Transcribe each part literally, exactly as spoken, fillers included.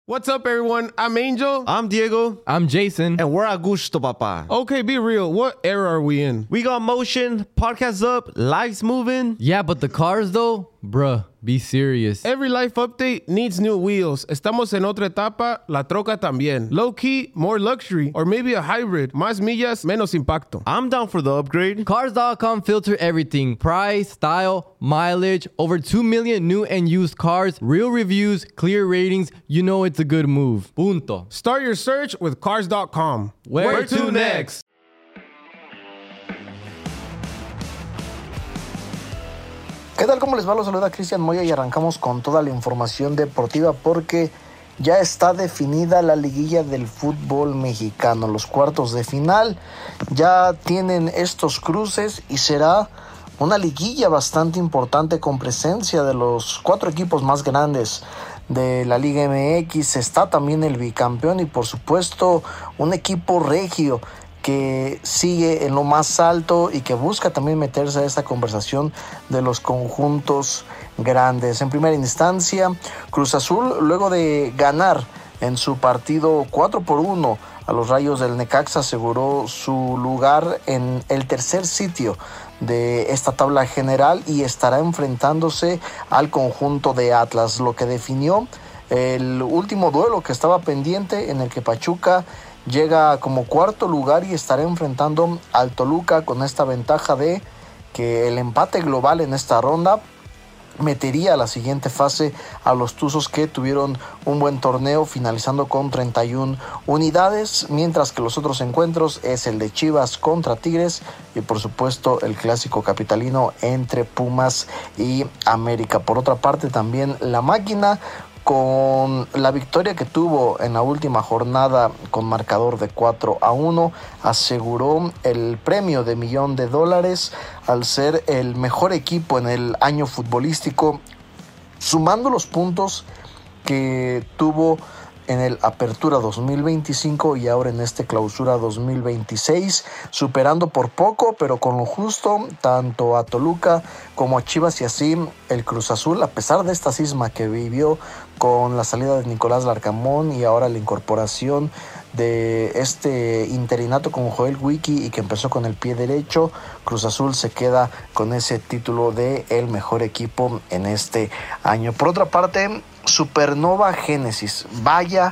What's up, everyone? I'm Angel. I'm Diego. I'm Jason. And we're Augusto, papa. Okay, be real. What era are we in? We got motion, podcasts up, lives moving. Yeah, but the cars though? Bruh, be serious. Every life update needs new wheels. Estamos en otra etapa, la troca también. Low key, more luxury, or maybe a hybrid. Más millas, menos impacto. I'm down for the upgrade. Cars dot com filter everything. Price, style, mileage, over two million new and used cars, real reviews, clear ratings. You know it's a good move. Punto. Start your search with cars dot com. Where, Where to, to next? ¿Qué tal? ¿Cómo les va? Los saluda Cristian Moya y arrancamos con toda la información deportiva porque ya está definida la liguilla del fútbol mexicano. Los cuartos de final ya tienen estos cruces y será una liguilla bastante importante con presencia de los cuatro equipos más grandes de la Liga M X. Está también el bicampeón y por supuesto un equipo regio que sigue en lo más alto y que busca también meterse a esta conversación de los conjuntos grandes. En primera instancia, Cruz Azul, luego de ganar en su partido cuatro por uno a los Rayos del Necaxa, aseguró su lugar en el tercer sitio de esta tabla general y estará enfrentándose al conjunto de Atlas, lo que definió el último duelo que estaba pendiente, en el que Pachuca llega como cuarto lugar y estará enfrentando al Toluca, con esta ventaja de que el empate global en esta ronda metería a la siguiente fase a los Tuzos, que tuvieron un buen torneo finalizando con treinta y una unidades, mientras que los otros encuentros es el de Chivas contra Tigres y por supuesto el clásico capitalino entre Pumas y América. Por otra parte, también la Máquina, con la victoria que tuvo en la última jornada con marcador de cuatro a uno, aseguró el premio de millón de dólares al ser el mejor equipo en el año futbolístico, sumando los puntos que tuvo en el Apertura dos mil veinticinco y ahora en este Clausura dos mil veintiséis, superando por poco pero con lo justo tanto a Toluca como a Chivas, y así el Cruz Azul, a pesar de esta cisma que vivió con la salida de Nicolás Larcamón y ahora la incorporación de este interinato con Joel Wiki y que empezó con el pie derecho, Cruz Azul se queda con ese título de el mejor equipo en este año. Por otra parte, Supernova Génesis, vaya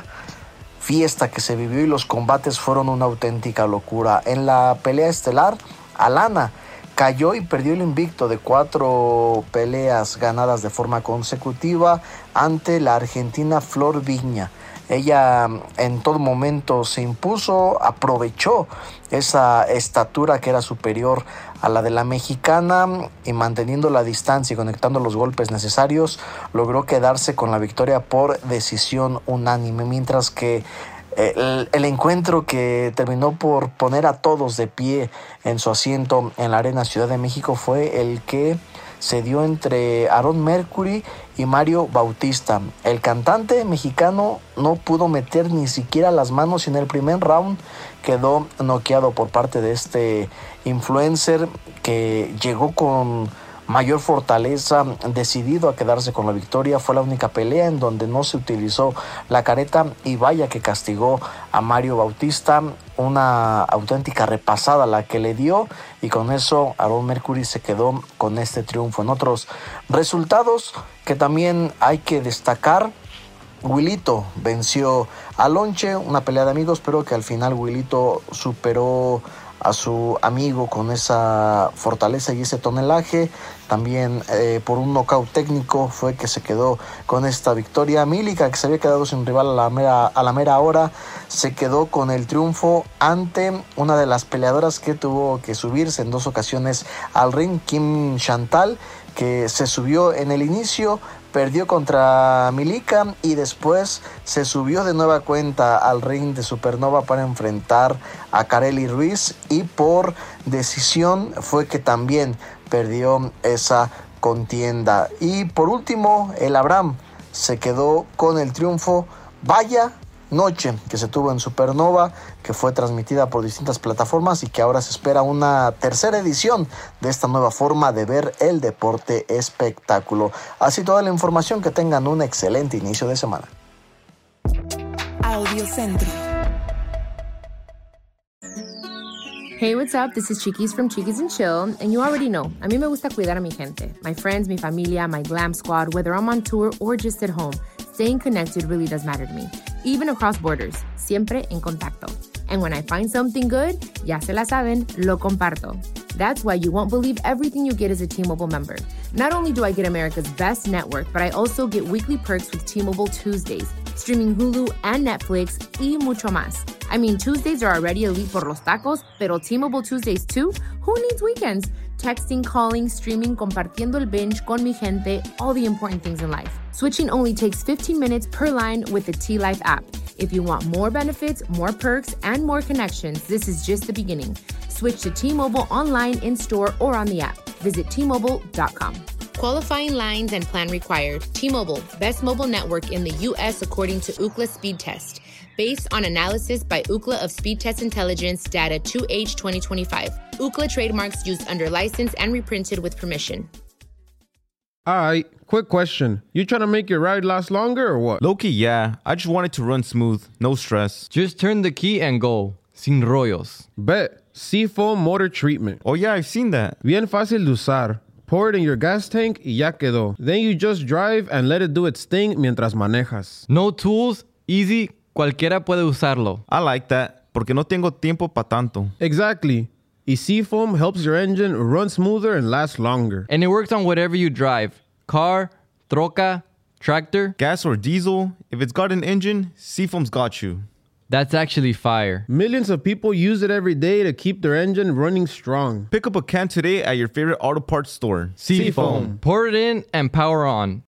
fiesta que se vivió y los combates fueron una auténtica locura. En la pelea estelar, Alana cayó y perdió el invicto de cuatro peleas ganadas de forma consecutiva ante la argentina Flor Viña. Ella en todo momento se impuso, aprovechó esa estatura que era superior a la de la mexicana y manteniendo la distancia y conectando los golpes necesarios, logró quedarse con la victoria por decisión unánime, mientras que El, el encuentro que terminó por poner a todos de pie en su asiento en la Arena Ciudad de México fue el que se dio entre Aaron Mercury y Mario Bautista. El cantante mexicano no pudo meter ni siquiera las manos y en el primer round quedó noqueado por parte de este influencer que llegó con mayor fortaleza, decidido a quedarse con la victoria. Fue la única pelea en donde no se utilizó la careta y vaya que castigó a Mario Bautista, una auténtica repasada la que le dio, y con eso Aaron Mercury se quedó con este triunfo. En otros resultados que también hay que destacar, Wilito venció a Lonche, una pelea de amigos, pero que al final Wilito superó a su amigo con esa fortaleza y ese tonelaje. También eh, por un nocaut técnico fue que se quedó con esta victoria. Mílica, que se había quedado sin rival a la mera, a la mera hora, se quedó con el triunfo ante una de las peleadoras que tuvo que subirse en dos ocasiones al ring, Kim Chantal, que se subió en el inicio, perdió contra Milica y después se subió de nueva cuenta al ring de Supernova para enfrentar a Kareli Ruiz, y por decisión fue que también perdió esa contienda. Y por último, el Abraham se quedó con el triunfo. Vaya noche que se tuvo en Supernova, que fue transmitida por distintas plataformas y que ahora se espera una tercera edición de esta nueva forma de ver el deporte espectáculo. Así toda la información, que tengan un excelente inicio de semana. Audio Centro. Hey, what's up? This is Chiquis from Chiquis and Chill, and you already know, a mí me gusta cuidar a mi gente, my friends, mi familia, my glam squad, whether I'm on tour or just at home. Staying connected really does matter to me, even across borders, siempre en contacto. And when I find something good, ya se la saben, lo comparto. That's why you won't believe everything you get as a T-Mobile member. Not only do I get America's best network, but I also get weekly perks with T-Mobile Tuesdays, streaming Hulu and Netflix, y mucho más. I mean, Tuesdays are already elite por los tacos, pero T-Mobile Tuesdays too? Who needs weekends? Texting, calling, streaming, compartiendo el binge con mi gente, all the important things in life. Switching only takes fifteen minutes per line with the T-Life app. If you want more benefits, more perks, and more connections, this is just the beginning. Switch to T-Mobile online, in-store, or on the app. Visit T Mobile dot com. Qualifying lines and plan required. T-Mobile, best mobile network in the U S according to Ookla Speed Test. Based on analysis by Ookla of Speed Test Intelligence data two H twenty twenty-five. Ookla trademarks used under license and reprinted with permission. Alright, quick question. You trying to make your ride last longer or what? Low-key, yeah. I just want it to run smooth. No stress. Just turn the key and go. Sin rollos. Bet. Seafoam Motor Treatment. Oh yeah, I've seen that. Bien fácil de usar. Pour it in your gas tank y ya quedó. Then you just drive and let it do its thing mientras manejas. No tools, easy, cualquiera puede usarlo. I like that, porque no tengo tiempo pa tanto. Exactly. Y Seafoam helps your engine run smoother and last longer. And it works on whatever you drive. Car, troca, tractor. Gas or diesel, if it's got an engine, Seafoam's got you. That's actually fire. Millions of people use it every day to keep their engine running strong. Pick up a can today at your favorite auto parts store. Seafoam. Pour it in and power on.